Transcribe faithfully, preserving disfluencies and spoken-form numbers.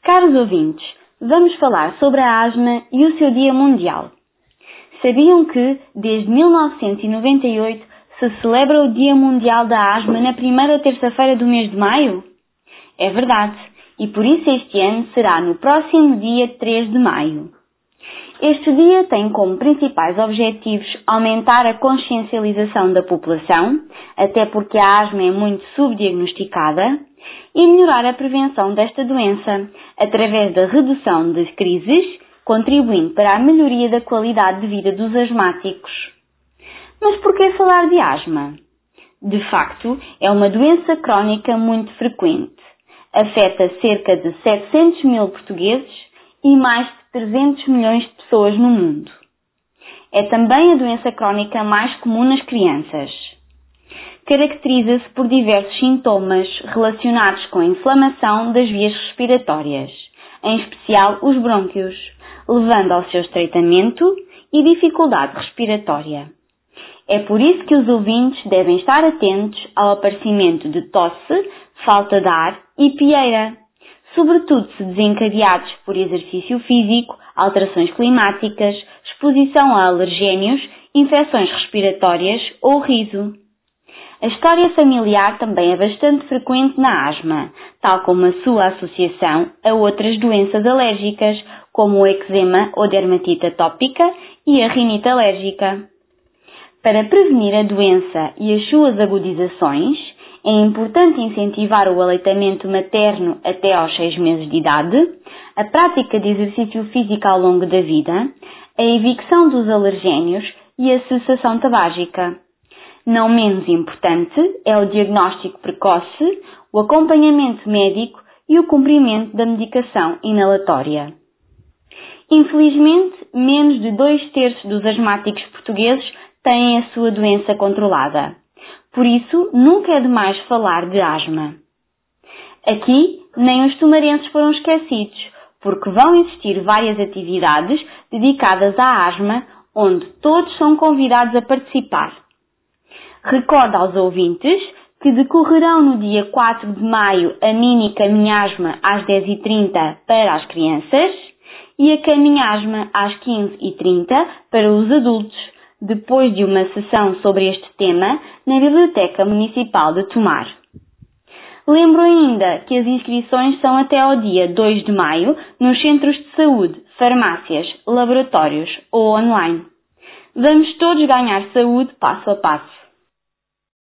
Caros ouvintes, vamos falar sobre a asma e o seu Dia Mundial. Sabiam que, desde mil novecentos e noventa e oito, se celebra o Dia Mundial da Asma na primeira terça-feira do mês de maio? É verdade, e por isso este ano será no próximo dia três de maio. Este dia tem como principais objetivos aumentar a consciencialização da população, até porque a asma é muito subdiagnosticada, e melhorar a prevenção desta doença, através da redução das crises, contribuindo para a melhoria da qualidade de vida dos asmáticos. Mas por que falar de asma? De facto, é uma doença crónica muito frequente. Afeta cerca de setecentos mil portugueses e mais de trezentos milhões de pessoas no mundo. É também a doença crónica mais comum nas crianças. Caracteriza-se por diversos sintomas relacionados com a inflamação das vias respiratórias, em especial os brônquios, levando ao seu estreitamento e dificuldade respiratória. É por isso que os ouvintes devem estar atentos ao aparecimento de tosse, falta de ar e pieira, sobretudo se desencadeados por exercício físico, alterações climáticas, exposição a alergénios, infecções respiratórias ou riso. A história familiar também é bastante frequente na asma, tal como a sua associação a outras doenças alérgicas, como o eczema ou dermatite atópica e a rinite alérgica. Para prevenir a doença e as suas agudizações, é importante incentivar o aleitamento materno até aos seis meses de idade, a prática de exercício físico ao longo da vida, a evicção dos alergénios e a cessação tabágica. Não menos importante é o diagnóstico precoce, o acompanhamento médico e o cumprimento da medicação inalatória. Infelizmente, menos de dois terços dos asmáticos portugueses têm a sua doença controlada. Por isso, nunca é demais falar de asma. Aqui, nem os tumarenses foram esquecidos, porque vão existir várias atividades dedicadas à asma, onde todos são convidados a participar. Recordo aos ouvintes que decorrerão no dia quatro de maio a mini caminhasma às dez e trinta para as crianças e a caminhasma às quinze e trinta para os adultos, depois de uma sessão sobre este tema na Biblioteca Municipal de Tomar. Lembro ainda que as inscrições são até ao dia dois de maio nos centros de saúde, farmácias, laboratórios ou online. Vamos todos ganhar saúde passo a passo.